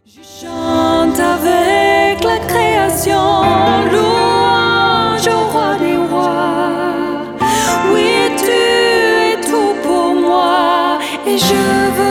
Je chante avec la création, louange au roi des rois. Oui, tu es tout pour moi et je veux